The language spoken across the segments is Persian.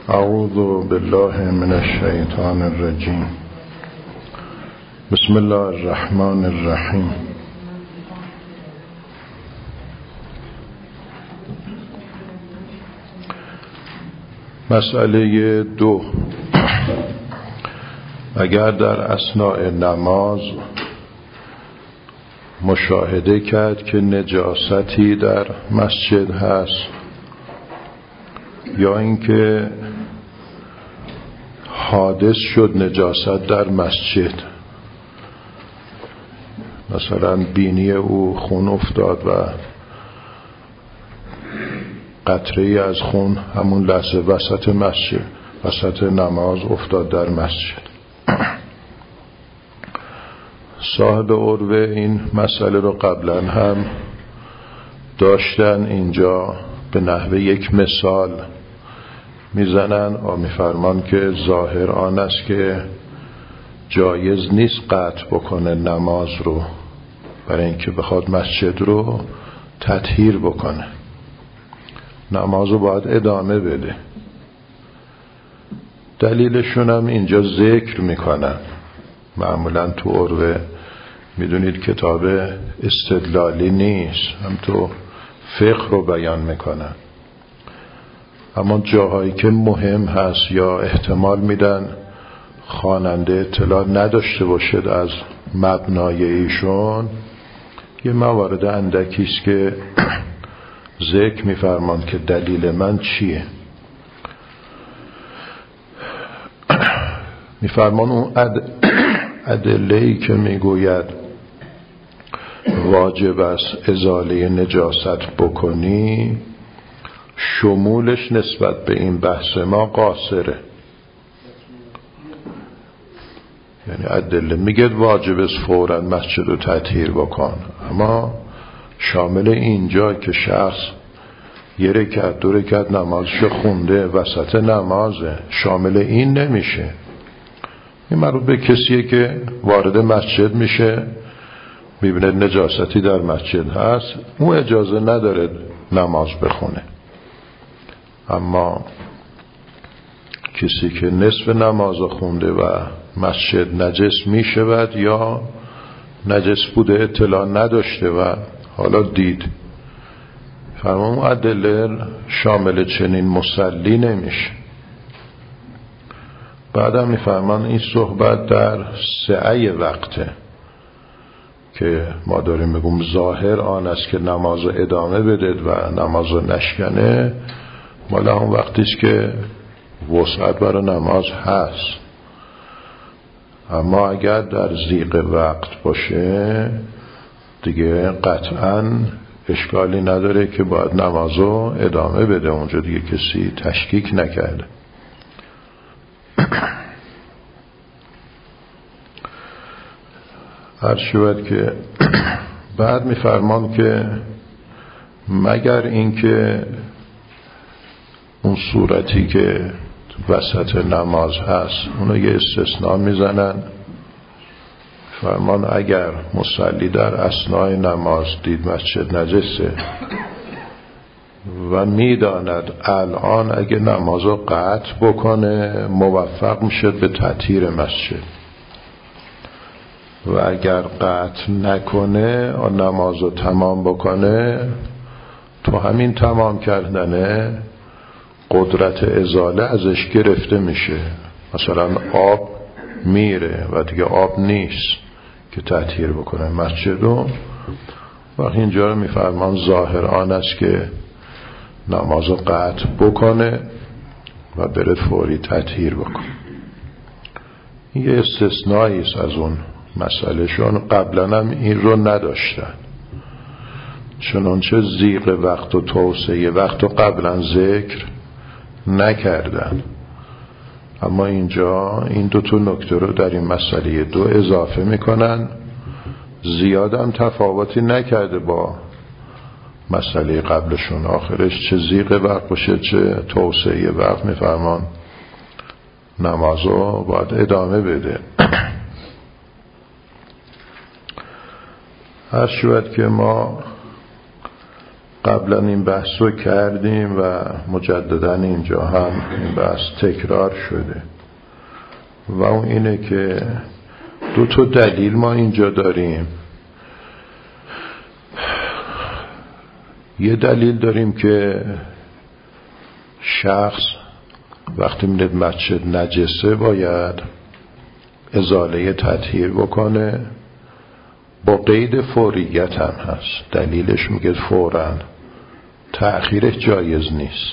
اعوذ بالله من الشیطان الرجیم. بسم الله الرحمن الرحیم. مسئله 2. اگر در اثناء نماز مشاهده کرد که نجاستی در مسجد هست یا اینکه حادث شد نجاست در مسجد، مثلا بینی او خون افتاد و قطره‌ای از خون همون لحظه وسط مسجد، وسط نماز افتاد در مسجد. صاحب عروه این مسئله رو قبلا هم داشتن، اینجا به نحوه یک مثال میزنن و میفرمان که ظاهر آن است که جایز نیست قطع بکنه نماز رو برای اینکه بخواد مسجد رو تطهیر بکنه، نماز رو باید ادامه بده. دلیلشون هم اینجا ذکر میکنن. معمولا تو عروه میدونید کتاب استدلالی نیست، هم تو فقه رو بیان میکنن، اما جاهایی که مهم هست یا احتمال میدن خواننده اطلاع نداشته باشد از مبنای ایشون، یه موارد اندکیست که ذکر میفرمان که دلیل من چیه. میفرمان اون ادله‌ای که میگوید واجب است ازاله نجاست بکنی، شمولش نسبت به این بحث ما قاصره. یعنی ادله میگه واجب است فوراً مسجد رو تطهیر بکن، اما شامل اینجا که شخص یه رکعت دو رکعت نمازشو خونده وسط نمازه، شامل این نمیشه. این مربوط به کسیه که وارد مسجد میشه، میبینه نجاستی در مسجد هست، اون اجازه نداره نماز بخونه. اما کسی که نصف نماز خونده و مسجد نجس میشود یا نجس بوده اطلاع نداشته و حالا دید، فرمان ادله شامل چنین مصلی نمیشه. بعدم میفرمان این صحبت در سعی وقته که ما داریم بگم ظاهر آن است که نماز ادامه بدید و نماز نشکنه، مال اون وقتیست که وسعت برای نماز هست. اما اگر در ضیق وقت باشه دیگه قطعاً اشکالی نداره که باید نمازو ادامه بده، اونجا دیگه کسی تشکیک نکرده. هر شود که بعد میفرمان که مگر اینکه اون صورتی که وسط نماز هست اونو یه استثناء میزنن، فرمان اگر مصلی در اثناء نماز دید مسجد نجسه و میداند الان اگه نمازو قطع بکنه موفق میشه به تطهیر مسجد، و اگر قطع نکنه و نمازو تمام بکنه، تو همین تمام کردنه قدرت ازاله ازش گرفته میشه. مثلا آب میره و دیگه آب نیست که تطهیر بکنه مسجدو، وقت اینجا رو میفرمان ظاهر آن است که نمازو قطع بکنه و بره فوری تطهیر بکنه. این یه استثنایی است از اون مسئله، شون قبلا هم این رو نداشتن، چنانچه ضیق وقت و توسعه وقت رو قبلا ذکر نکردن، اما اینجا این دو تا نکته رو در این مسئله 2 اضافه میکنن. زیادم تفاوتی نکرده با مسئله قبلشون، آخرش چه ضیق وقت باشه چه توسعه وقت میفرمان نمازو باید ادامه بده. هر شود که ما قبلا این بحث رو کردیم و مجددا اینجا هم این بحث تکرار شده و اون اینه که 2 تا دلیل ما اینجا داریم. یه دلیل داریم که شخص وقتی میره مسجد نجسه باید ازاله تطهیر بکنه، با قید فوریت هم هست. دلیلش میگه فوراً، تأخیرش جایز نیست.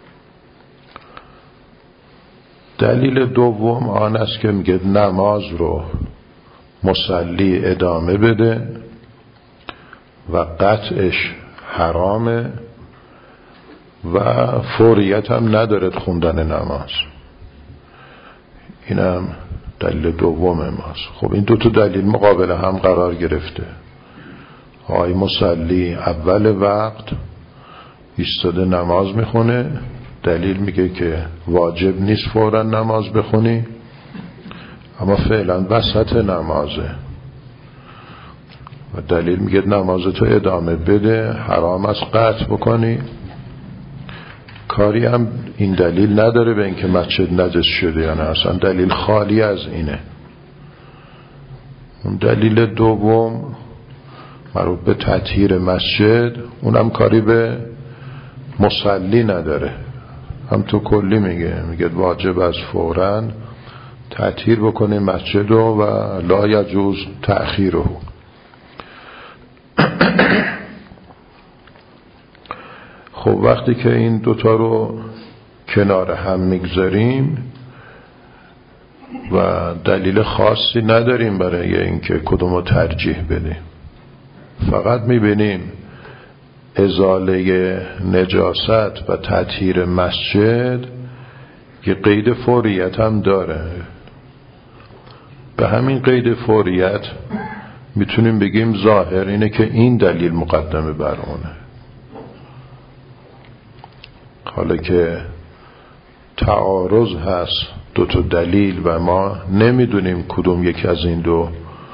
دلیل دوم آن است که میگه نماز رو مصلی ادامه بده و قطعش حرامه و فوریت هم ندارد خوندن نماز. اینم دلیل دوم ماست. خب این 2 تا دلیل مقابل هم قرار گرفته. آقای مصلی اول وقت ایستاده نماز میخونه، دلیل میگه که واجب نیست فوراً نماز بخونی، اما فعلا وسط نمازه و دلیل میگه نمازتو ادامه بده، حرام است قطع بکنی. کاری هم این دلیل نداره به اینکه مسجد نجس شده یا نه، اصلا دلیل خالی از اینه. اون دلیل دوم مربوط به تطهیر مسجد، اونم کاری به مصلی نداره، هم تو کلی میگه واجب از فوراً تطهیر بکنه مسجد و لا یجوز تأخیره. خب وقتی که این 2 تا رو کنار هم میگذاریم و دلیل خاصی نداریم برای اینکه کدومو ترجیح بدیم، فقط میبینیم ازاله نجاست و تطهیر مسجد که قید فوریت هم داره. به همین قید فوریت میتونیم بگیم ظاهر اینه که این دلیل مقدمه بر اونه. حالا که تعارض هست 2 تا دلیل و ما نمیدونیم کدوم یکی از این 2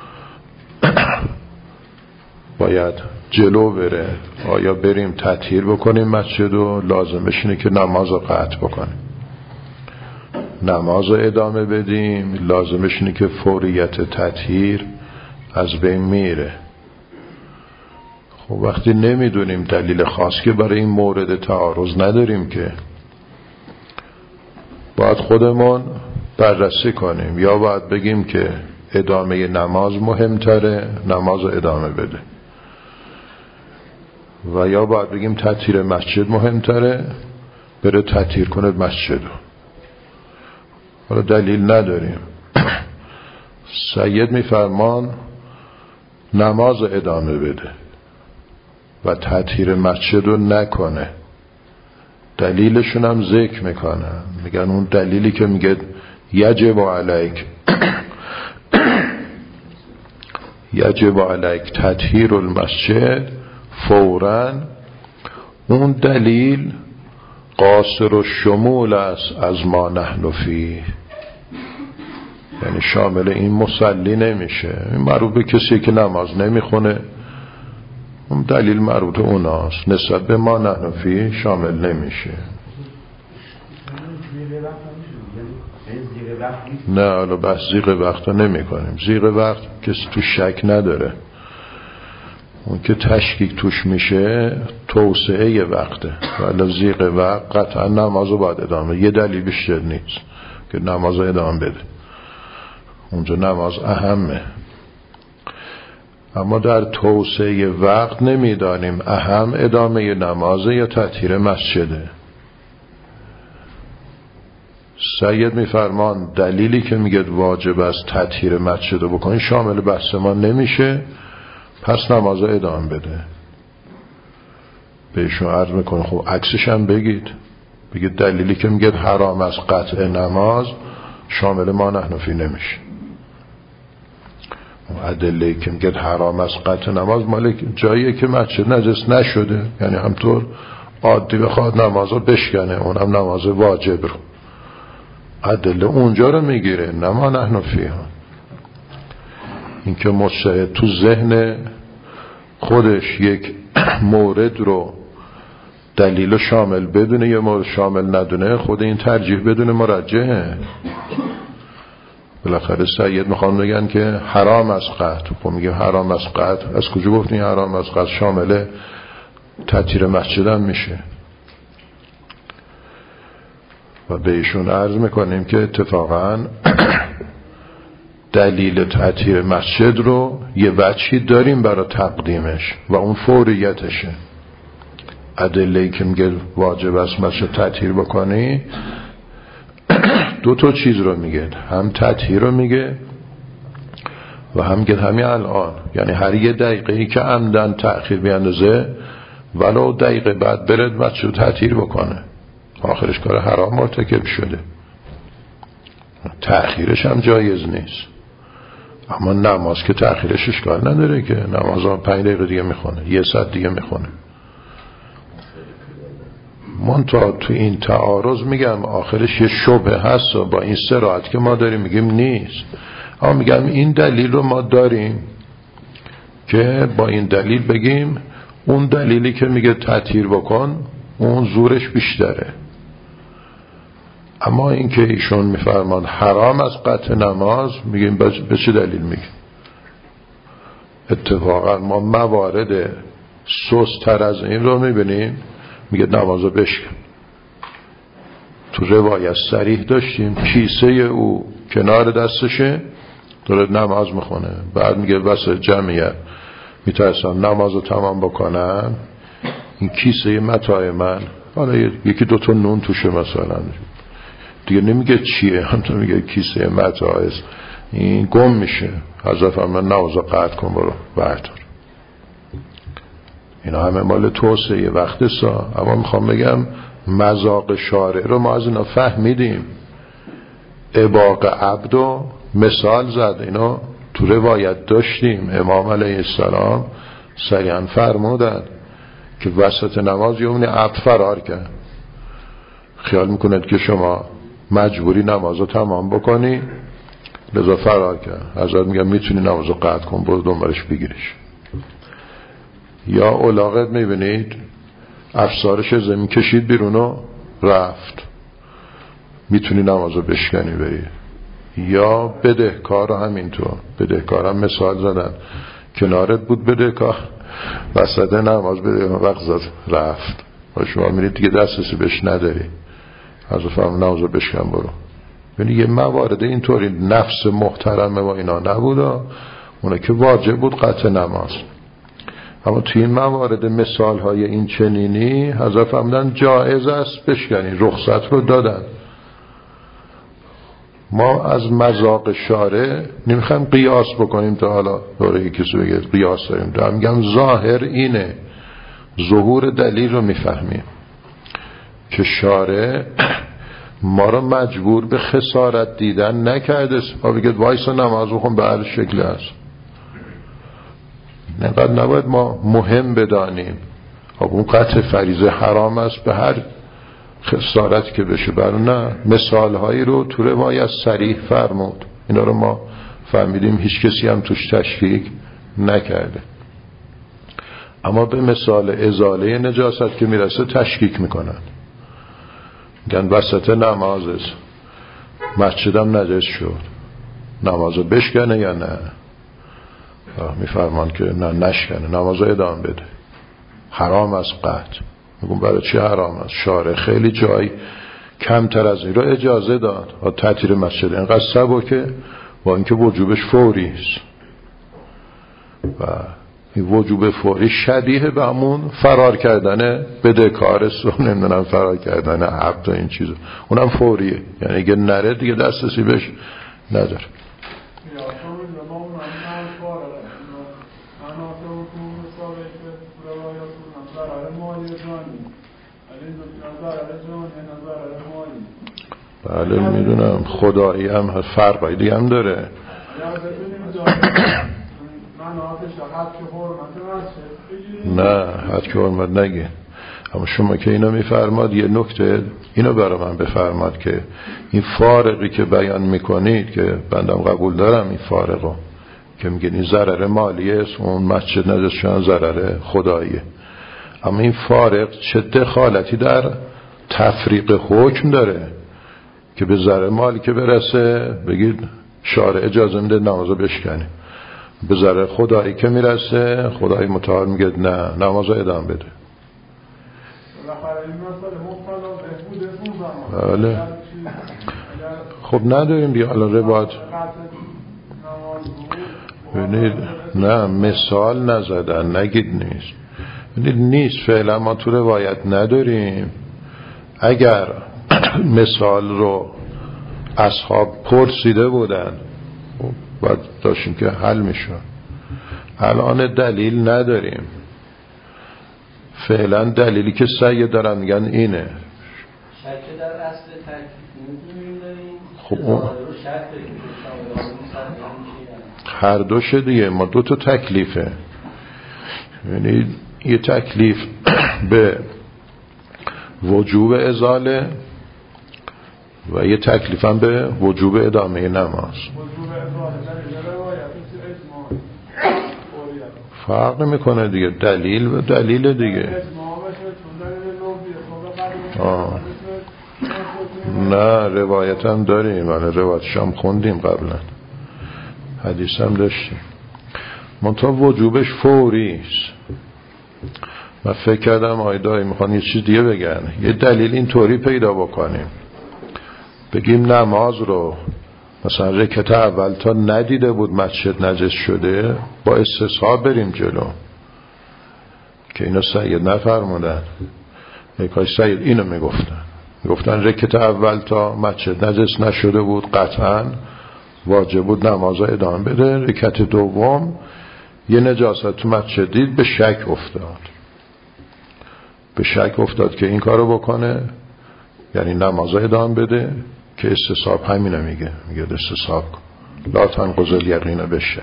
باید جلو بره، آیا بریم تطهیر بکنیم مسجد و لازمش اینه که نماز رو قطع بکنیم، نماز رو ادامه بدیم لازمش اینه که فوریت تطهیر از بین میره. خب وقتی نمیدونیم دلیل خاص که برای این مورد تعارض نداریم که باید خودمون بررسی کنیم، یا باید بگیم که ادامه نماز مهمتره، نماز رو ادامه بده، و یا باید بگیم تطهیر مسجد مهمتره، بره تطهیر کنه مسجد. حالا دلیل نداریم. سید میفرمان نماز رو ادامه بده و تطهیر مسجد رو نکنه. دلیلشون هم ذکر میکنن، میگن اون دلیلی که میگه یجب علیک یجب علیک تطهیر المسجد فوراً، اون دلیل قاصر و شمول است از ما نحن فیه، یعنی شامل این مصلی نمیشه. این مربوط به کسی که نماز نمیخونه، اون دلیل مربوط اوناست، نسبت به ما نحن فیه شامل نمیشه. نه حالا بحث زیغ وقت نمی کنیم. زیغ وقت کسی تو شک نداره، اون که تشکیک توش میشه توسعه وقته، ولی زیغ وقت قطعا نمازو باید ادامه، یه دلیل بیشتر نیست که نمازو ادامه بده، اونجا نماز اهمه. اما در توسعه وقت نمیدانیم اهم ادامه نمازه یا تطهیر مسجده. سید میفرمان دلیلی که میگه واجب است تطهیر مسجد رو بکنی شامل بحث ما نمیشه، پس نماز رو ادامه بده. بهشون عرض میکنه خب عکسش هم بگید دلیلی که میگه حرام است قطع نماز شامل ما نحن فی نمیشه. ادله که میگه حرام است قطع نماز مال جاییه که مسجد نجس نشده، یعنی همطور عادی بخواد نماز رو بشکنه، اونم نماز واجب رو، ادله اونجا رو میگیره، نه ما نحن فیه. این که مجتهد تو ذهن خودش یک مورد رو دلیل شامل بدونه یا مورد شامل ندونه، خود این ترجیح بدونه مرجحه. بالاخره سید میخوان بگن که حرام از قطع. خب میگه حرام از قطع، از کجا گفتین حرام از قطع؟ شامل تطهیر مسجد هم میشه. و به ایشون عرض میکنیم که اتفاقا دلیل تطهیر مسجد رو یه وجهی داریم برای تقدیمش و اون فوریتشه. ادله‌ای که میگه واجب است مسجد تطهیر بکنی، دو تا چیز رو میگه، هم تطهیر رو میگه و هم میگه همین الان، یعنی هر یه دقیقه‌ای که عمدن تأخیر بیندازه ولو دقیقه بعد برد مسجد تطهیر بکنه، آخرش کار حرام مرتکب شده، تأخیرش هم جایز نیست. اما نماز که تأخیرش اشکال نداره که نماز 5 دقیقه دیگه میخونه، 1 ساعت دیگه میخونه. منتها تو این تعارض میگم آخرش یه شبهه هست و با این صراحت که ما داریم میگیم نیست. اما میگم این دلیل رو ما داریم که با این دلیل بگیم اون دلیلی که میگه تطهیر بکن اون زورش بیشتره. اما این که ایشون میفرمان حرام از قطع نماز، میگیم به چه دلیل میگیم؟ اتفاقا ما موارد سست‌تر از این رو میبینیم، میگه نمازو بشکن. تو روایت صریح داشتیم کیسه او کنار دستشه داره نماز میخونه، بعد میگه واسه جمعیت میترسم نمازو تمام بکنم، این کیسه متاع من، حالا یکی 2 تا نون توشه مثلا، دیگه نمیگه چیه، هم میگه کیسه متاع است، این گم میشه. حضرت من نمازو قطع کن برو بردار. اینا همه مال توسعه وقت سا. اما میخوام بگم مذاق شارع رو ما از اینا فهمیدیم. اباق عبدو مثال زد، اینا تو روایت داشتیم. امام علیه السلام صریحاً فرمودن که وسط نماز یومنی عبد فرار کرد. خیال میکنید که شما مجبوری نمازو تمام بکنی، لذا فرار کرد. حضرت میگم میتونی نمازو قطع کن، برو دنبالش بگیرش. یا اولاغت میبینید افسارش زمین کشید بیرون و رفت، میتونی نمازو بشکنی بری. یا بدهکار همینطور، بدهکار هم مثال زدن، کنارت بود بدهکار وسط نماز بدهکار وقت زد رفت و شما میرید دیگه دسترسی بهش نداری، از فرم نمازو بشکن برو. یعنی یه موارد اینطوری نفس محترمه و اینا نبود، اونه که واجب بود قطع نماز. اما توی این موارد مثال های این چنینی حضرت فرمودن جایز است بشکنی، رخصت رو دادن. ما از مذاق شارع نمیخوایم قیاس بکنیم تا حالا دوره کسی بگه قیاس داریم، دارم میگم ظاهر اینه، ظهور دلیل رو میفهمیم که شارع ما رو مجبور به خسارت دیدن نکرده. ما بگید وایسا نماز بخون به هر شکل هست، نقدر نباید ما مهم بدانیم خب اون قطع فریضه حرام است به هر خسارت که بشه. برای نه، مثال هایی رو تو روایت صریح فرمود، اینا رو ما فهمیدیم هیچ کسی هم توش تشکیک نکرده. اما به مثال ازاله نجاست که میرسه تشکیک میکنن، میگن وسط نماز مسجدم نجس شد، نمازو بشکنه یا نه؟ میفرمان که نه نشکنه، نمازو ادامه بده، حرام از قطع. میگم برای چی حرام است؟ شارع خیلی جای کمتر از این رو اجازه داد. تطهیر مسجد اینقدر سبکه با اینکه وجوبش فوری است و این وجوب فوری شبیه به همون فرار کردن بدهکار است و نمیدونم فرار کردن عبد و این چیزا، اونم فوریه، یعنی اگه نره دیگه دسترسی بهش نداره. بله میدونم، خدایی هم فرقایی دیگه هم داره. نه حد که حرمت نگه. اما شما که اینو میفرماد، یه نکته اینو برای من بفرماد که این فارقی که بیان میکنید که بندم قبول دارم این فارقو که میگن این ضرر مالیه است، اون مسجد نجس شدن ضرر خداییه. اما این فارق چه دخالتی در تفریق حکم داره که به ذره مالی که برسه بگید شارع اجازه میده نمازو بشکنی، به ذره خدایی که میرسه خدای متعال میگه نه نمازو ادامه بده. بله خب نداریم دیگه الان روایت ببینید نه مثال نزدن نگید نیست، ببینید نیست فعلا ما تو روایت نداریم. اگر مثال رو اصحاب پرسیده بودن باید داشتیم که حل میشون. الان دلیل نداریم فعلا، دلیلی که سعی دارن میگن اینه. شک در اصل تکلیف داریم خب اون هر دوشه دیگه، ما دو تا تکلیفه، یعنی یه تکلیف به وجوب ازاله و یه تکلیف هم به وجوب ادامه نماز. فرق میکنه دیگه، دلیل و دلیل دیگه. نه روایت هم داریم، روایتش هم خوندیم قبلا، حدیث هم داشتیم. منتها وجوبش فوری است. من فکر کردم آیدایی میخوان یه چیز دیگه بگن، یه دلیل این طوری پیدا بکنیم بگیم نماز رو مثلا رکعت اول تا ندیده بود مسجد نجس شده با استصحاب بریم جلو، که اینو سید نفرمودن. کاش سید اینو میگفتن رکعت اول تا مسجد نجس نشده بود قطعا واجب بود نماز ادامه بده، رکعت دوم یه نجاست تو مسجد دید به شک افتاد که این کارو بکنه یعنی نماز ادامه بده، که استصحاب همینه میگه استصحاب لا تنقض الیقین بشه،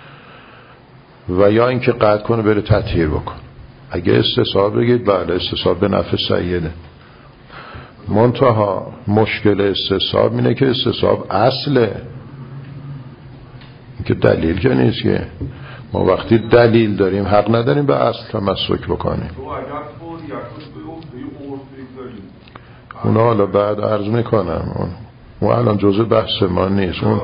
و یا اینکه قطع کنه بره تطهیر بکن. اگه استصحاب بگید بله استصحاب به نفع سیده. منتها مشکل استصحاب اینه که استصحاب اصله، که دلیل که نیست. که ما وقتی دلیل داریم حق نداریم به اصل تمسک بکنیم. اونا حالا بعد عرض میکنم، اون الان جزء بحث ما نیست. اون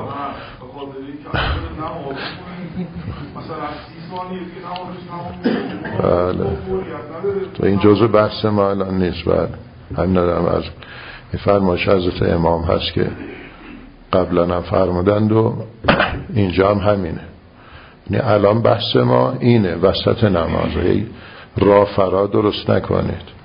بله تو این جزء بحث ما الان نیست. بعد همین ندارم از این فرمایش حضرت امام هست که قبلا هم فرمودند و اینجا هم همینه. یعنی الان بحث ما اینه وسط نماز راه فرار درست نکنید.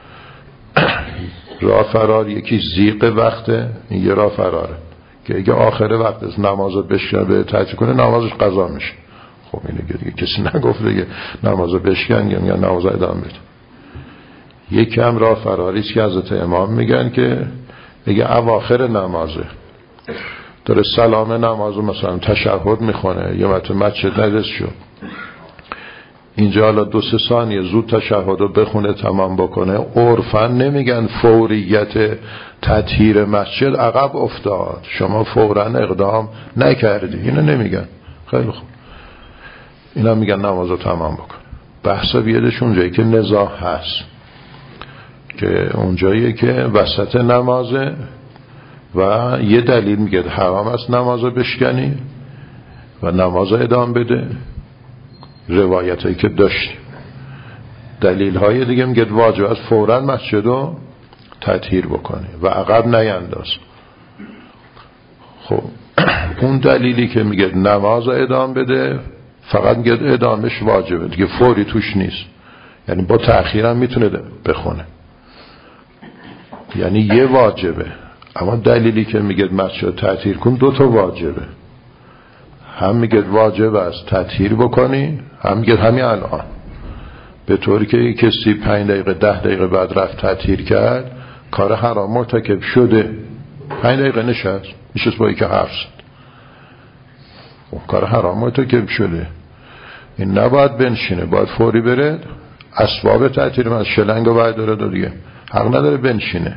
راه فرار یکی زیق وقته، این یه راه فراره که اگه آخر وقت از نماز رو بشکنه به تحجیل کنه نمازش قضا میشه. خب اینه دیگه کسی نگفت دیگه نماز رو بشکن یا نماز رو ادامه بده. یکی هم راه فراریست که حضرت امام میگن که اگه اواخر نمازه داره سلام نماز رو مثلا تشهد میخونه یا مثلا مسجد نجس شد، اینجا حالا 2-3 ثانیه زود تشهد رو بخونه تمام بکنه، عرفاً نمیگن فوریت تطهیر مسجد عقب افتاد شما فوراً اقدام نکردی، اینو نمیگن. خیلی خوب، اینا میگن نماز رو تمام بکن. بحث بیادش اونجایی که نزاع هست، که اونجایی که وسط نمازه و یه دلیل میگه حرام است نماز رو بشکنی و نماز رو ادامه بده. روایت هایی که داشتیم دلیل های دیگه میگه واجب است فوراً مسجد رو تطهیر بکنی و عقب نینداز. خب اون دلیلی که میگه نماز رو ادامه بده فقط میگه ادامش واجبه دیگه، فوری توش نیست، یعنی با تأخیر هم میتونه بخونه، یعنی یه واجبه. اما دلیلی که میگه مسجد تطهیر کن 2 تا واجبه، هم میگه واجب است تطهیر بکنی، هم میگه همین الان، به طوری که کسی 5 دقیقه 10 دقیقه بعد رفت تطهیر کرد کار حرام مرتکب شده. 5 دقیقه نشست با که حرف زد، اون کار حرام مرتکب شده. این نباید بنشینه، باید فوری بره اسباب تطهیر از شلنگ رو برداره دیگه، حق نداره بنشینه.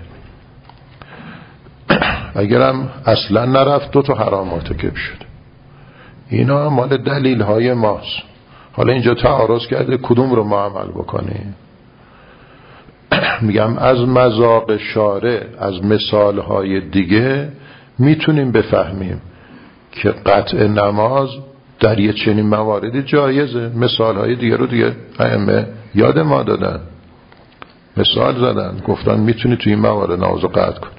اگرم اصلا نرفت 2 تا حرام مرتکب شده. اینا هم مال دلیل های ماست. حالا اینجا تعارض کرده کدوم رو ما عمل بکنیم. میگم از مذاق شارع، از مثالهای دیگه میتونیم بفهمیم که قطع نماز در یه چنین مواردی جایزه. مثالهای دیگه رو دیگه ائمه یاد ما دادن، مثال زدن، گفتن میتونی توی این موارد نماز قطع کن.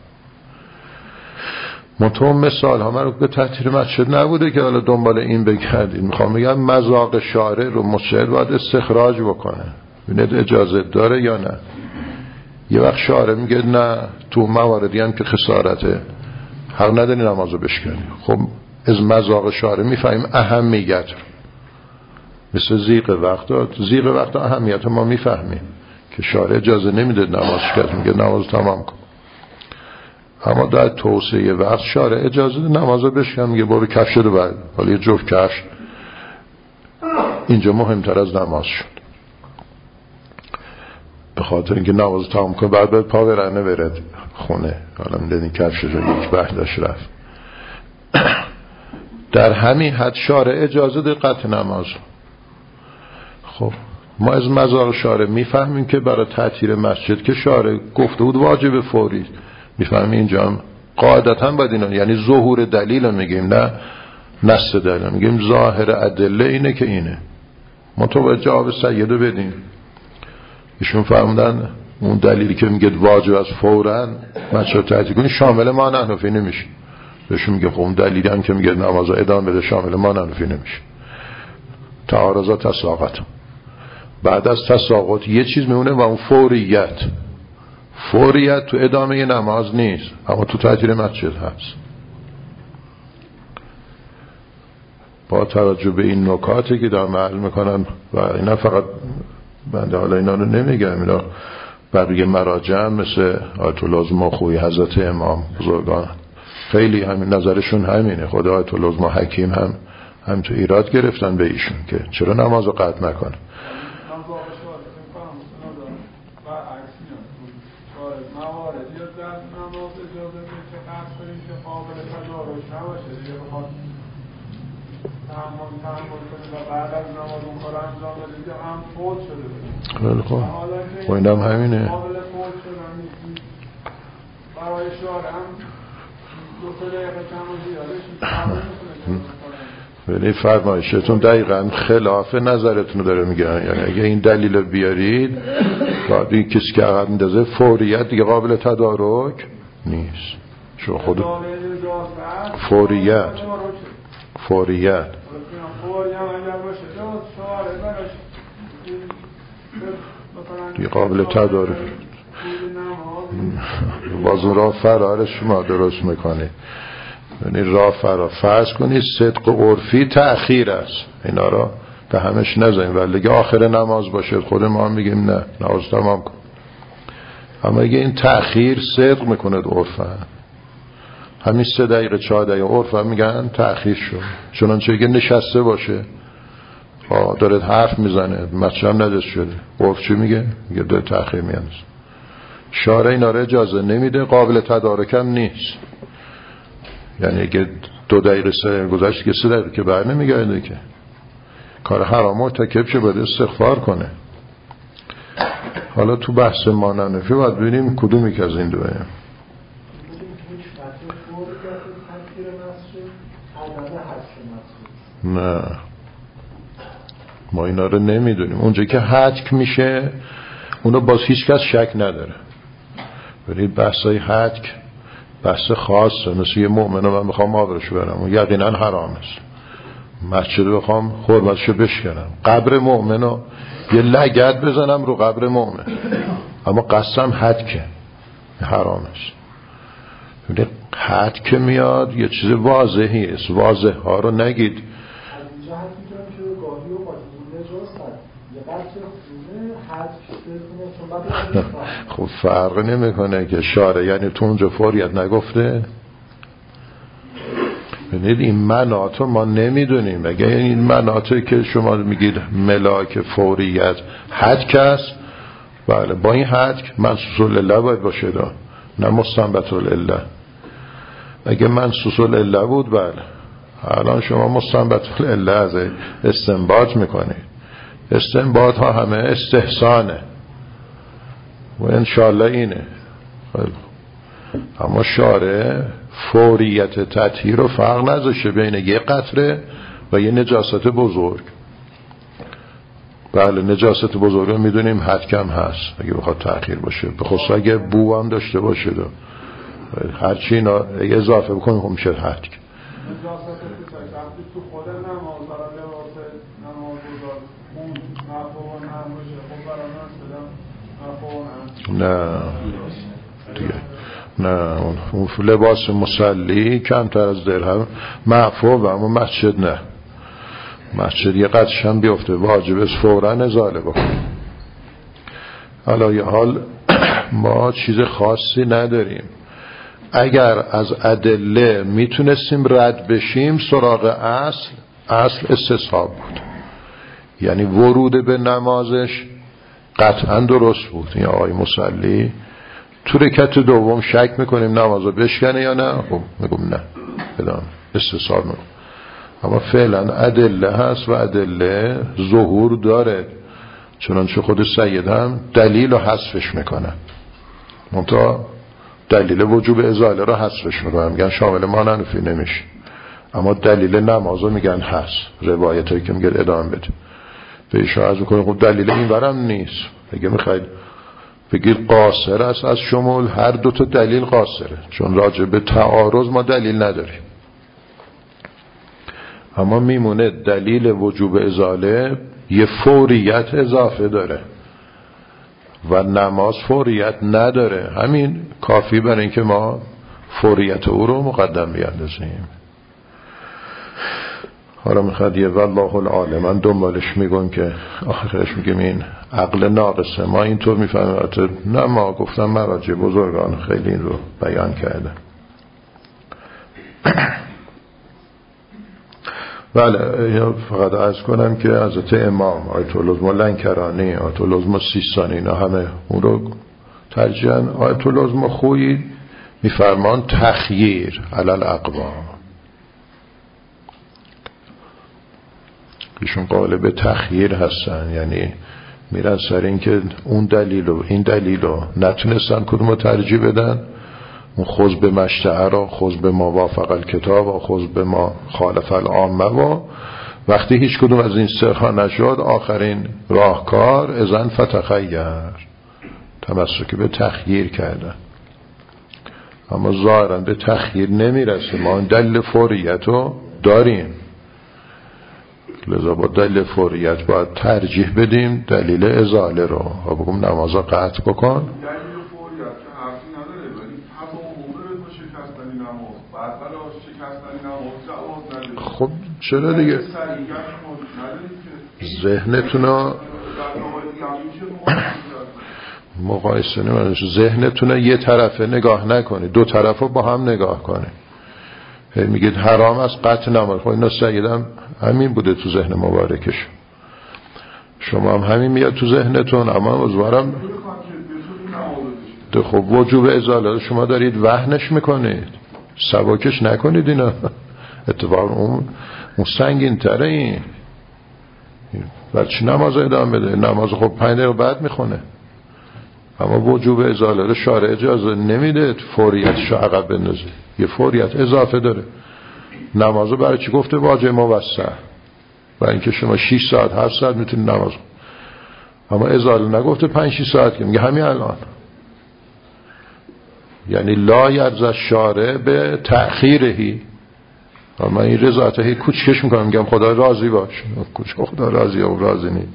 منطقه مثال ها من رو به تحتیر مسجد نبوده که حالا دنبال این بگردید. میخوام بگم مذاق شارع رو مجتهد باید استخراج بکنه، ببینید اجازه داره یا نه. یه وقت شارع میگه نه تو مواردی هم که خسارته حق نداری نمازو بشکنی. خب از مذاق شارع میفهمیم اهمیت رو، مثل زیغ وقت اهمیت ما میفهمیم که شارع اجازه نمیده نماز شکست، میگه نماز تمام کن. اما در توسعه وقت شارع اجازه ده نمازو بشکن، میگه برو کفش رو بعد، حالا یه جفت کفش اینجا مهمتر از نماز شد، به خاطر اینکه نماز تمام کن بعد پا برنه برد خونه، حالا میدونی کفش رو یک برداشت رفت. در همین حد شارع اجازه ده قطع نماز. خب ما از مذاق شارع میفهمیم که برای تعطیل مسجد که شارع گفته بود واجب فوری، میفهمیم اینجا هم قاعدتا باید اینا، یعنی ظهور دلیل میگیم، نه نص دلیل میگیم، ظاهر ادله اینه که اینه. ما تو باید جواب سیدو بدیم. ایشون فرمودن اون دلیلی که میگه واجب از فوراً مسجد تعطیل کنی شامل ما نحنفی نمیشه. بهشون میگه خب اون دلیلی هم که میگه نماز ادامه بده شامل ما نحنفی نمیشه. تعارضات تساقط، بعد از تساقط یه چیز میمونه و اون فوریت تو ادامه نماز نیست، اما تو تعطیل مسجد هست. با توجه به این نکاتی که دارم عرض میکنن و اینا فقط بنده حالا اینا رو نمیگم، اینا بقیه مراجع مثل آیت الله ماخوی حضرت امام بزرگان خیلی همین نظرشون همینه. خود آیت الله حکیم هم تو ایراد گرفتن به ایشون که چرا نماز رو قطع نکنه. بعد از نماز اون کار انجام بدید که هم فوت شده خیلی خوب، و این هم همینه قابل فوت شدن نیست. برای شعار هم دو دقیقه کم و زیادش ولی فرمایشتون دقیقا خلاف نظرتون داره میگن. یعنی اگه این دلیل بیارید بعد این کسی که عقب میندازه فوریت دیگه قابل تدارک نیست. شو خود فوریت دیگه قابل تدارک باز اون راه فرار شما درست میکنه. یعنی راه فرار فرض کنید صدق عرفی تأخیر است، اینا را به همش نزنیم ولی دیگه آخر نماز باشه خود ما میگیم نه نماز تمام کن. اما اگه این تأخیر صدق میکنه عرفا، همین 3 دقیقه 4 دقیقه عرفا میگن تأخیر شد، چنانچه اگه نشسته باشه داره حرف میزنه مسجد هم ندست شده، عرف چی میگه؟ میگه داره تأخیر میاندازه. شارع اینا را اجازه نمیده، قابل تدارک هم نیست. یعنی اگه 2 دقیقه 3 دقیقه گذشت که 3 دقیقه که بر نمیگرده که کار حرام مرتکب شه باید استغفار کنه. حالا تو بحث ما ننفی باید ببینیم کدومی که از این دوه. نه ما اینا رو نمیدونیم. اونجا که حتک میشه اونو باز هیچ کس شک نداره. برید بحثای حتک بحث خاصه، مثل یه مؤمنه من بخوام آبرشو برم و یقینا حرام است، مسجد بخوام حرمتشو بشکنم، قبر مؤمنو یه لگد بزنم رو قبر مؤمن، اما قسم حتکه حرام است. حتک میاد یه چیز واضحی است، واضح ها رو نگید. خب فرق نمیکنه که شارع یعنی تو اونجا فوریت نگفته. ببینید این مناطو ما نمیدونیم. اگه این مناطو که شما میگید ملاک فوریت حدک است، بله با این حدک منصوص الله باید باشه نه مستنبط الله. اگه منصوص الله بود بله الان شما مستنبط الله از استنباط میکنید. استنباط ها همه استحسانه، و انشالله اینه. اما شارع فوریت تطهیر رو فرق نذاشته بین یه قطره و یه نجاست بزرگ. بله نجاست بزرگ رو میدونیم حتکم هست اگه بخواد تأخیر باشه، به خصوص اگه بو هم داشته باشه هرچی اینا اگه اضافه بکنیم خب میشه حتک. نجاست تو خود نماز برای لباس نماز بزار اون مفهوم هم باشه خب برای من نه دیگه نه، اون لباس مسلی کمتر از درهم معفو، اما مسجد نه. مسجد یه قدش هم بیفته واجب است فوراً ازاله بکنیم. حالا یه حال ما چیز خاصی نداریم. اگر از ادله میتونستیم رد بشیم سراغ اصل استصحاب بود، یعنی ورود به نمازش قطعا درست بود. این آقای مسلی تو رکعت دوم شک میکنیم نمازو بشکنه یا نه، خب میگم نه بدان استصحاب میکنم. اما فعلا ادله هست و ادله ظهور داره، چنانچه خود سید هم دلیل رو حذفش میکنن، منتها دلیل وجوب ازاله رو حذفش میکنن، میگن شامل ماننفی نمیشه، اما دلیل نمازو میگن هست. روایت هایی که میگن ادامه بده به ایشا عرض میکنه خب دلیل این ورم نیست. اگه میخواید بگید قاصر است از شمول، هر دوتا دلیل قاصره، چون راجع به تعارض ما دلیل نداریم. اما میمونه دلیل وجوب ازاله یه فوریت اضافه داره و نماز فوریت نداره. همین کافی برای اینکه ما فوریت او رو مقدم بیاندازیم. حالا میخواد یه والله العالم من دنبالش میگم که آخرش میگم این عقل ناقصه، ما اینطور میفهمیم. نه ما گفتم مراجع بزرگان خیلی این رو بیان کرده. بله فقط عرض کنم که حضرت امام آیت العظما لنکرانی، آیت العظما سیستانی، اینا همه اون رو ترجیحاً آیت العظما خویی میفرمان تخییر علی الاقوام، ایشون قائل به تخییر هستن، یعنی میرن سر این که اون دلیل و این دلیل رو نتونستن کدوم ترجیح بدن، اون خذ به مشتعر، خذ به ما وافق الکتاب و خذ به ما خالف العامه، و وقتی هیچ کدوم از این سرها نشد آخرین راهکار اذن فتخیر، تمسک به تخییر کردن. اما ظاهرا به تخییر نمیرسه، ما این دلیل فوریت رو داریم، لذا با دلیل فوریت باید ترجیح بدیم دلیل ازاله رو و بگم نمازا قطع بکن. خب چرا دیگه ذهنتون مقایسه نمیشه، ذهنتون یه طرفه نگاه نکنید، دو طرفه با هم نگاه کنید. میگید حرام است قطع نماز، خب اینا سیدم همین بوده تو ذهن مبارکش، شما هم همین میاد تو ذهنتون. اما امیدوارم خب وجوب ازاله شما دارید وهنش میکنید، سبکش نکنید اینا. اتفاقا اون سنگین تره. این بچه نماز ادامه بده، نماز خب 5 دقیقه بعد میخونه، اما وجوب ازاله رو شارع اجازه نمیده فوریتش عقب بندازه، یه فوریت اضافه داره. نمازو برای چی گفته واجب موسع؟ برای اینکه شما 6 ساعت 7 ساعت میتونید نماز، اما ازاله نگفته 5-6 ساعت، که میگه همین الان. یعنی لا یرضی الشارع به تأخیرهی. من این رضایت هی کوچکش میکنم، میگم خدا راضی باش، کوچک خدا راضی یا راضی نیست.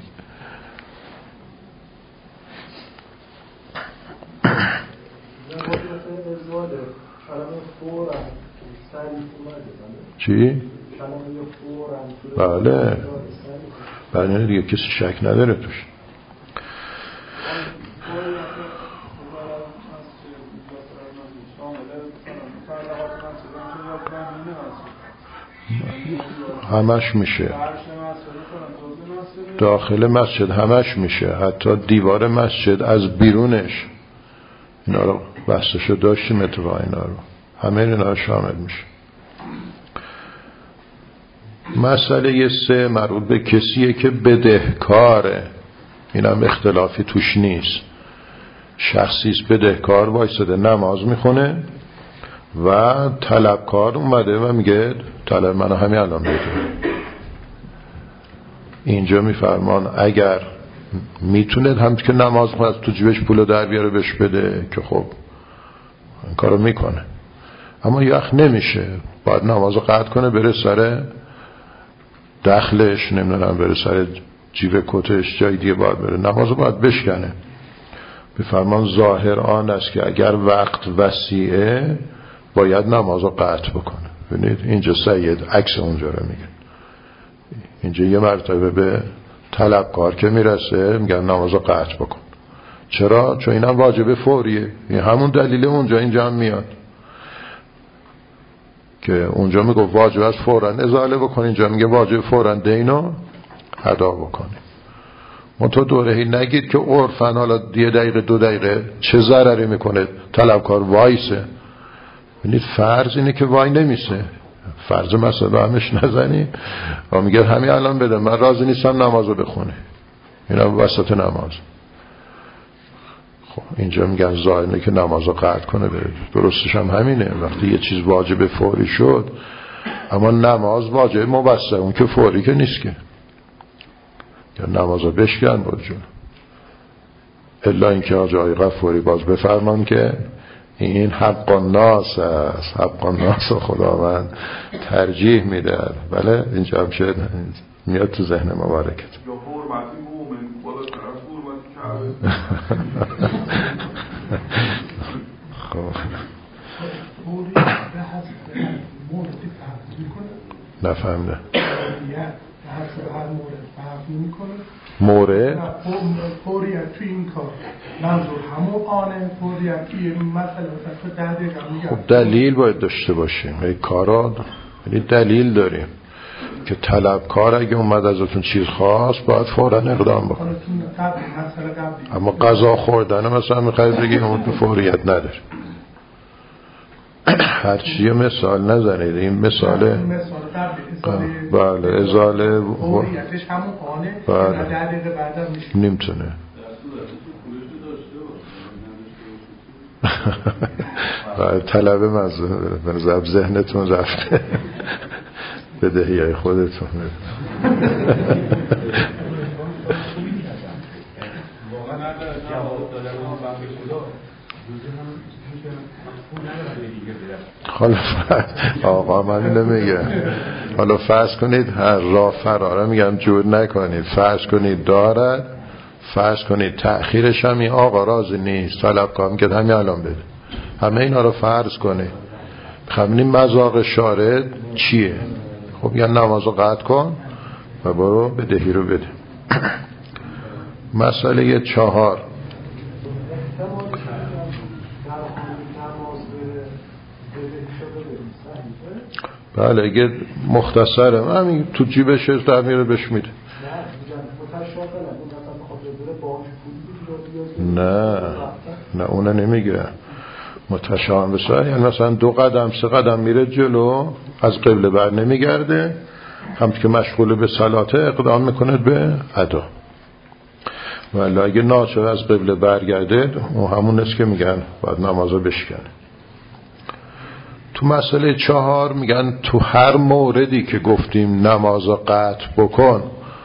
چی؟ بله بله دیگه کسی شک نداره توش. همش میشه داخل مسجد، همش میشه، حتی دیوار مسجد از بیرونش اینا رو بستشو داشتیم اتفاق، اینا رو همه اینا شامل میشه. مسئله 3 مربوط به کسیه که بدهکاره، این هم اختلافی توش نیست. شخصیست بدهکار وایساده نماز میخونه و طلبکار اومده و میگه طلب منو همین الان بده. اینجا میفرمان اگر میتونه هم که نماز خواهد تو جیبش پولو در بیاره بهش بده که خب این کارو میکنه، اما یخ نمیشه، باید نمازو قطع کنه بره سر دخلش، نمیدونم بره سر جیب کتش، جای دیگه باید بره، نمازو باید بشکنه. بفرمان ظاهر آن است که اگر وقت وسیعه باید نمازو قطع بکنه. ببینید اینجا سید عکس اونجا رو میگه. اینجا یه مرتبه به طلبکار که میرسه میگن نمازو قطع بکن. چرا؟ چون اینم واجب فوریه. این همون دلیل اونجا اینجا هم میاد که اونجا میگه واجب است فوراً ازاله بکن، اینجا میگه واجب فوراً دینو ادا بکنی. منتها دورهی نگید که عرفن حالا 1 دقیقه 2 دقیقه چه ضرری میکنه طلبکار وایسه. ببینید فرض اینه که وای نمیسه، فرض مثلا همش نزنی و میگه همین الان بده، من راضی نیستم نمازو بخونه، اینا وسط نماز. خب اینجا میگن ظاهره که نمازو قطع کنه بره. درستش هم همینه، وقتی یه چیز واجب فوری شد، اما نماز واجب مبسط، اون که فوری که نیست که یا نمازو بشکن بود جون. الا اینکه آقای غفوری باز بفرمان که این حق الناس است، حق الناس خداوند ترجیح میده. بله اینجا هم شد میاد تو ذهن مبارکت. نفهمده مورد فوریت توی این کار منظور همون آنه، فوریت توی مثلا 10 دقیقه میگه. خب دلیل باید داشته باشیم. این کارا دلیل داریم که طلبکار اگه اومد ازتون چیز خواست باید فوراً اقدام بکنه. اما غذا خوردن مثلا میخواید بگید اون تو فوریت نداره. هرچی مثال نزنید، این مثال بله ازاله فوریتش همون آنه، بله 10 دقیقه بعدم میشه نمیتونه. طلبه مزه به نظر ذهنتون رفته بدهی های خودتون. حالا آقا من نمیگه، حالا فرض کنید هر راه فراره میگم جور نکنید، فرض کنید دارد، فرض کنید تأخیرش هم این آقا راضی نیست، طلبکار میگه همین الان بده، همه اینا رو فرض کنید. خمینی مذاق شارد چیه؟ خب یه نمازو قطع کن و برو بدهی رو بده. مسئله 4 بله اگه مختصره همین تو جیبش در میره بهش میده. نه اونه نمیگه متشابه بسیار، یعنی مثلا 2 قدم 3 قدم میره جلو از قبله بر نمیگرده، همچون که مشغول به صلاته اقدام میکنه به ادا. ولی اگه ناچار از قبله برگرده اون همون است که میگن باید نمازو بشکنه. تو مسئله 4 میگن تو هر موردی که گفتیم نمازو قطع بکن،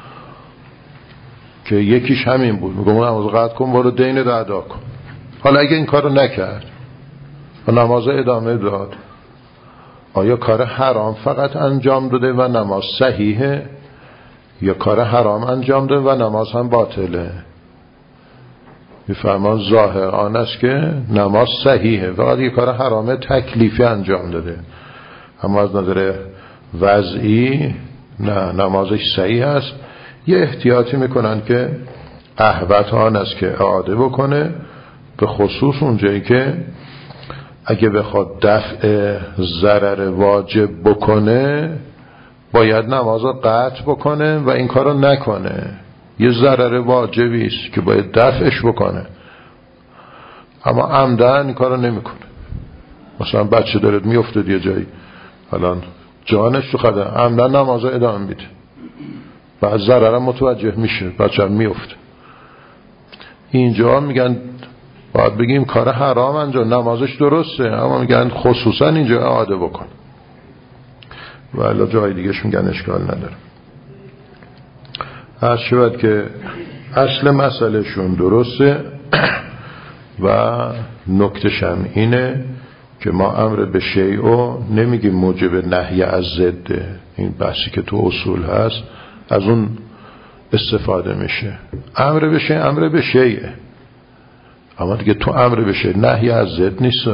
که یکیش همین بود، میگم نمازو قطع کن برو دین رو ادا کن. حالا اگه این کارو نکرد و نماز ادامه داد، آیا کار حرام فقط انجام داده و نماز صحیحه یا کار حرام انجام داده و نماز هم باطله؟ میفرمان ظاهر آن است که نماز صحیحه، فقط یه کار حرام تکلیفی انجام داده، اما از نظر وضعی نه، نمازش صحیح است. یه احتیاطی میکنن که احوط آن است که اعاده بکنه، به خصوص اونجایی که اگه بخواد دفع ضرر واجب بکنه باید نماز رو قطع بکنه و این کارو نکنه. یه ضرر واجبی است که باید دفعش بکنه اما عمدن این کارو نمیکنه. مثلا بچه دارد میفته یه جایی، الان جانش تو خطر، عمدن نماز رو ادامه میده، بعد ضررم متوجه میشه، بچه هم میفته. اینجا میگن باید بگیم کار حرام انجام، نمازش درسته، اما میگن خصوصا اینجا اعاده بکن، ولی جای دیگهش میگن اشکال نداره. هر شود که اصل مسئله شون درسته و نکته‌ش هم اینه که ما امر به شیء نمیگیم موجب نهی از ضده. این بحثی که تو اصول هست از اون استفاده میشه. امر به شیء امر به شیء، اما دیگه تو امر به شیء نهی از ضد نیست.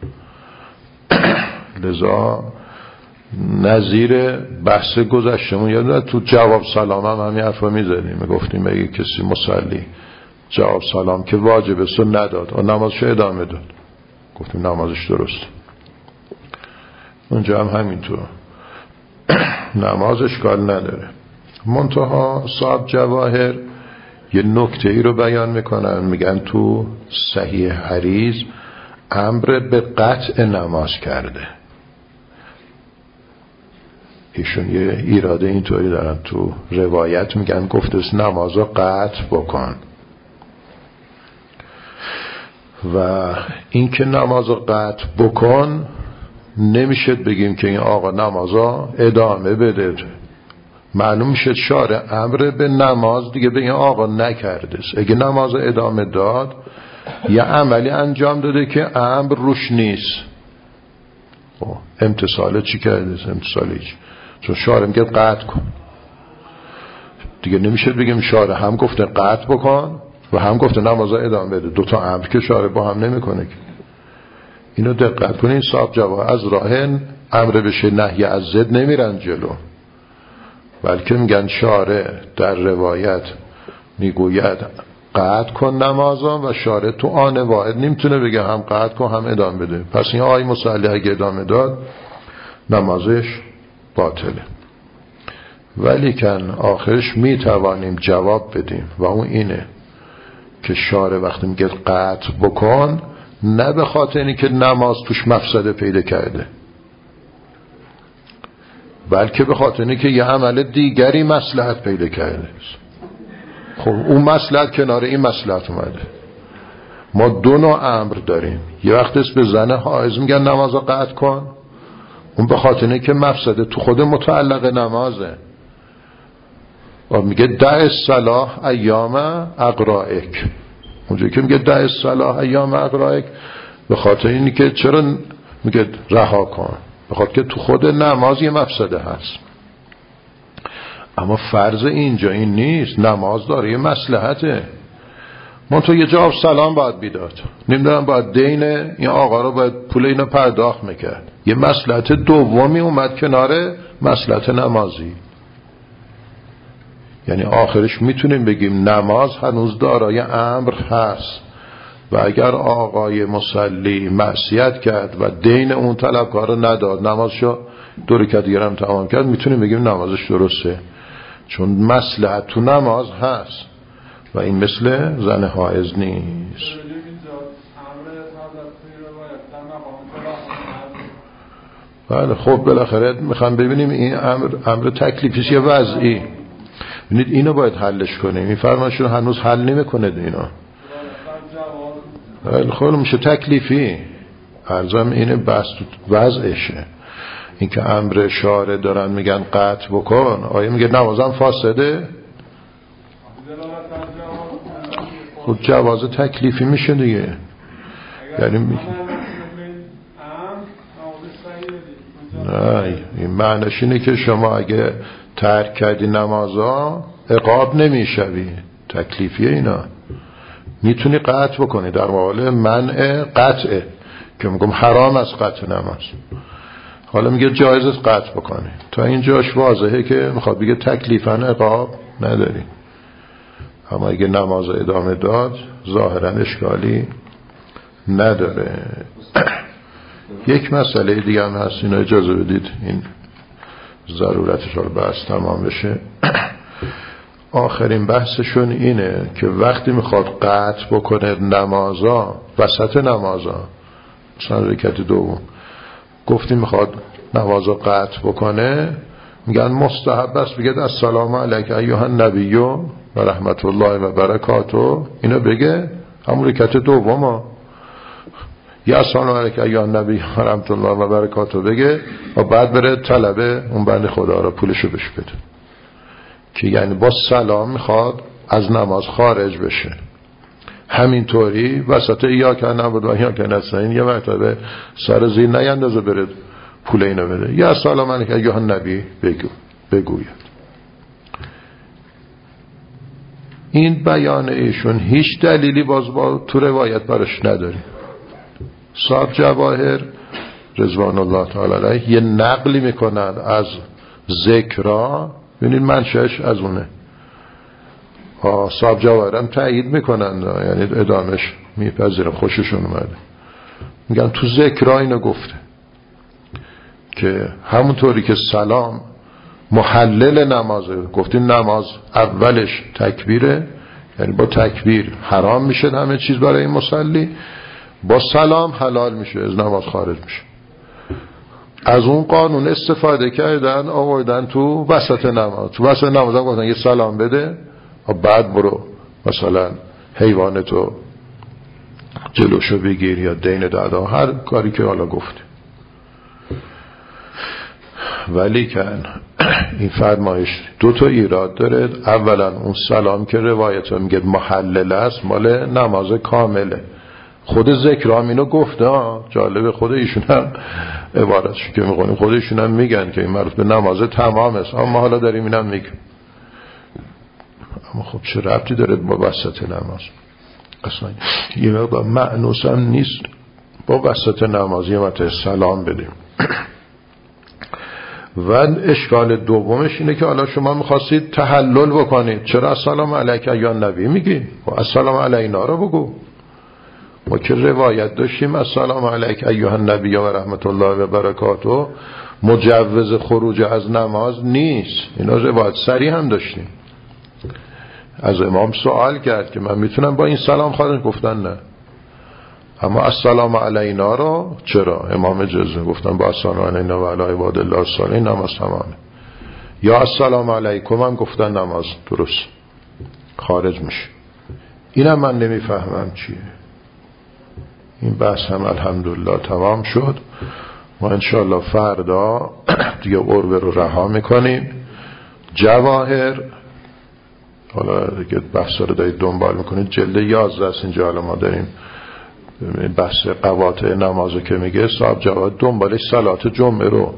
لذا نظیر بحث گذشتمون یادم تو جواب سلام هم همین حرفا میزدیم، میگفتیم اگه کسی مصلی جواب سلام که واجبه سو نداد و نمازش ادامه داد، گفتیم نمازش درست. اونجا هم همینطور نماز اشکال نداره. منتها صاحب جواهر یه نکته ای رو بیان میکنن، میگن تو صحیح حریز امر به قطع نماز کرده. ایشون یه ایراده اینطوری دارن، تو روایت میگن گفته نمازو قطع بکن، و این که نمازو قطع بکن نمیشه بگیم که این آقا نمازو ادامه بده. معلوم میشه شارع امر به نماز دیگه به این آقا نکرده. اگه نمازو ادامه داد یه عملی انجام داده که امر روش نیست. امتصاله چی کرده؟ امتصاله چی؟ چون شارع میگه قطع کن، دیگه نمیشه بگیم شارع هم گفته قطع بکن و هم گفته نماز ادامه بده. دوتا امر که شارع با هم نمیکنه که. اینو دقت کنین. صاحب جواب از راه امر بشه نهی از ضد نمیرن جلو، بلکه میگن شارع در روایت میگوید قطع کن نمازان و شارع تو آن واحد نمیتونه بگه هم قطع کن هم ادامه بده. پس این آقای مصلی اگه ادامه داد نمازش باطله. ولی کن آخرش میتوانیم جواب بدیم و اون اینه که شارع وقتی میگه قطع بکن نه به خاطر اینی که نماز توش مفسده پیدا کرده، بلکه به خاطر اینی که یه عمل دیگری مصلحت پیدا کرده. خب اون مصلحت کنار این مصلحت اومده. ما دو نوع امر داریم. یه وقت است به زن حائض میگن نمازو قطع کن، اون به خاطر اینه که مفسده تو خود متعلق نمازه، و میگه دع الصلاة ایام اقرائک. اونجایی که میگه دع الصلاة ایام اقرائک به خاطر اینی که چرا میگه رها کن؟ به خاطر که تو خود نماز یه مفسده هست. اما فرض اینجا این نیست، نماز داره یه مصلحته. من تو یه جواب سلام باید بیداد، نمیدونم باید دین این آقا رو باید پول اینو پرداخت میکرد. یه مصلحت دومی اومد کنار مصلحت نمازی. یعنی آخرش میتونیم بگیم نماز هنوز دارای امر هست و اگر آقای مصلی معصیت کرد و دین اون طلبکار رو نداد، نمازشو دو رکعت دیگه هم تمام کرد، میتونیم بگیم نمازش درسته، چون مصلحت تو نماز هست و این مثل زن حائض نیست. بله خب بالاخره میخوام ببینیم این امر تکلیفیست یا وضعی. ببینید اینو باید حلش کنیم. این فرمایشون هنوز حل نمیکنه اینا. بله خب میشه تکلیفی. عرضم اینه بس وضعشه. این که امر شارع دارن میگن قطع بکن، آیا میگه نمازم فاسده؟ خود جواز تکلیفی میشه دیگه. یعنی نه این معنیش اینه که شما اگه ترک کردی نمازا عقاب نمیشوی، تکلیفیه اینا. میتونی قطع بکنی در مقابل منع قطعه که میگم حرام از قطع نماز. حالا میگه جایز است قطع بکنی. تا اینجاش واضحه که میخواد بگه تکلیفاً عقاب نداری. اما اگه نماز ادامه داد ظاهراً اشکالی نداره. یک مسئله دیگه هم هست، اینو اجازه بدید این ضرورتش رو بحث تمام بشه. آخرین بحثشون اینه که وقتی میخواد قطع بکنه نمازا، وسط نمازا، مثلا رکعت دوم گفتیم میخواد نمازا قطع بکنه، میگن مستحب است بگید السلام علیک ایها النبی و رحمت الله و برکاته. اینو بگه همون رکعت دوم یا سلام علیک ایها النبی و رحمت الله و برکاته بگه و بعد بره طلبه اون بنده خدا را پولشو بهش بده، که یعنی با سلام میخواد از نماز خارج بشه. همینطوری وسط ایاک نعبد و ایاک نستعین یه مرتبه سر زیر نیندازه بره پول اینو بده، یا سلام علیک ایها النبی بگوید. این بیان ایشون هیچ دلیلی باز با تو روایت براش نداریم. صاحب جواهر رضوان الله تعالی علیه یه نقلی میکنن از ذکرها، ببینید منشأش از اونه. صاحب جواهر هم تایید میکنن، یعنی ادامش میپذیرن، خوششون اومده. میگن تو ذکرها اینو گفته که همونطوری که سلام محلل نمازه، گفتیم نماز اولش تکبیره، یعنی با تکبیر حرام میشه همه چیز برای این مصلی، با سلام حلال میشه، از نماز خارج میشه. از اون قانون استفاده کردن، آوردن تو وسط نماز. تو وسط نماز هم گفتن یه سلام بده و بعد برو مثلا حیوانتو جلوشو بگیر یا دین دادا، هر کاری که حالا گفته. ولی که این فرمایش دو تا ایراد داره. اولا اون سلام که روایت ها میگه محلل است، مال نماز کامله. خود ذکر هم اینو گفته، جالبه، خود ایشون هم عبارتش که میخونیم خود ایشون هم میگن که این مربوط به نماز تمام است، اما حالا داریم اینم میگن. اما خب چه ربطی داره با وسط نماز؟ اصلا یه مقدار معنوس هم نیست با وسط نماز یه متى سلام بدیم. و اشکال دومش اینه که حالا شما میخواستید تحلل بکنید، چرا السلام علیک ایها النبی میگی؟ و السلام علینا رو بگو. ما که روایت داشتیم السلام علیک ایها النبی و رحمت الله و برکاته مجوز خروج از نماز نیست. اینا روایت صریح هم داشتیم. از امام سوال کرد که من میتونم با این سلام خارج، گفتن نه. اما السلام علینا رو چرا؟ امام جزم گفتن با السلام علینا و علی عباد الله الصالحین نماز تمامه. یا السلام علیکم هم گفتن نماز درست خارج میشه. اینم من نمیفهمم چیه. این بحث هم الحمدلله تمام شد. ما انشاءالله فردا دیگه عروه رو رها میکنیم. جواهر حالا دیگه بحث رو دارید دنبال میکنید، جلد 11 است اینجا. حالا ما داریم بحث قواطع نمازو که میگه صاحب جواهر دنبالش صلات جمعه رو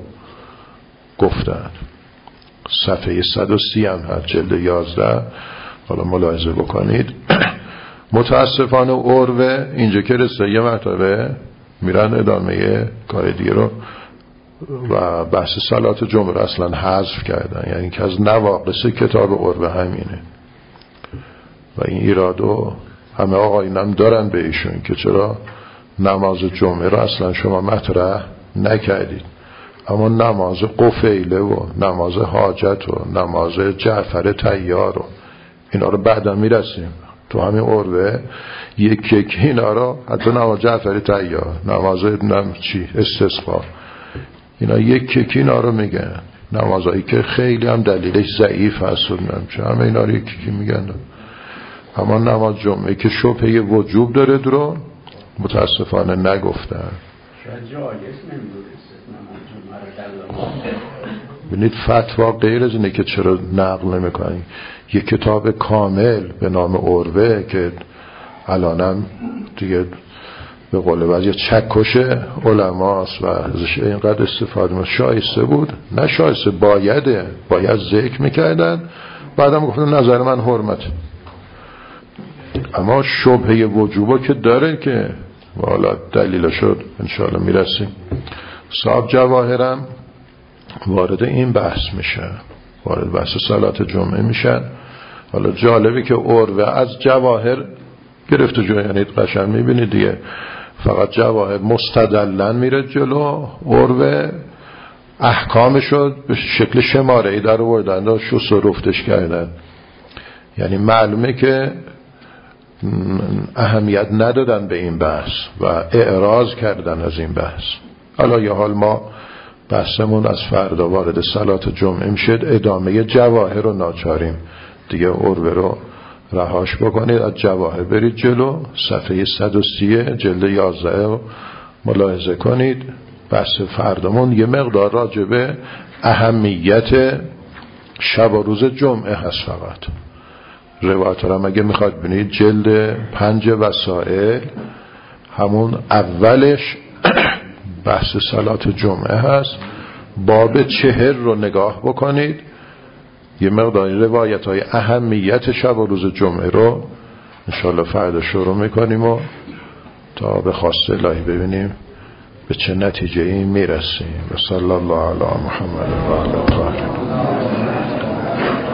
گفتن. صفحه 130 هم هست جلد 11، حالا ملاحظه بکنید. متاسفانه عروه اینجا که رسه یه مرتبه میرن ادامه کار دیگه رو و بحث صلات جمعه رو اصلا حذف کردن، یعنی که از نواقص کتاب عروه همینه. و این ایرادو همه آقایون هم دارن به ایشون که چرا نماز جمعه رو اصلا شما مطرح نکردید، اما نماز قفیله و نماز حاجت و نماز جعفر طیار و اینا رو بعدا میرسیم تو همین عروه یک اینا رو، حتی نماز جعفر طیار، نماز استسقا، اینا یک اینا رو میگن، نمازهایی که خیلی هم دلیلش ضعیف هست چه همه اینا رو یکی میگن. اما نماز جمعه که شبهه وجوب داره درون متاسفانه نگفتن. شاید جایز نمیدونست نماز جمعه رو ببینید فتوا غیر از اینه که چرا نقل نمیکنی. یک کتاب کامل به نام عروه که الانم دیگه به قول بعضی چکش علماست و ازش اینقدر استفاده ما شایسته بود، نه شایسته، باید ذکر میکردن، بعدم گفتن نظر من حرمت. اما شبهه وجوبا که داره که والا دلیل شد انشاءالله میرسیم. صاحب جواهرم وارد این بحث میشه، وارد بحث صلات جمعه میشن. حالا جالبه که عروه از جواهر گرفته جوه، یعنی قشنگ میبینید دیگه فقط جواهر مستدلن میره جلو، عروه احکامشو به شکل شماره‌ای در آوردن و شست و رفتش کردن. یعنی معلومه که اهمیت ندادن به این بحث و اعراض کردن از این بحث. حالا یه حال ما بحثمون از فردا وارد صلات جمعه میشه، ادامه جواهر رو ناچاریم دیگه عروه رو رهاش بکنید، از جواهر برید جلو، صفحه 130 جلد 11 ملاحظه کنید. بحث فردامون یه مقدار راجبه اهمیت شب و روز جمعه هست. فقط روایت را مگه میخواد بینید جلد 5 وسائل همون اولش بحث صلات جمعه هست. باب 40 رو نگاه بکنید، یه مقدار روایت های اهمیت شب و روز جمعه رو انشاءالله فردا شروع میکنیم و تا به خواست الهی ببینیم به چه نتیجه این میرسیم. و صلی الله علی محمد و علی آله.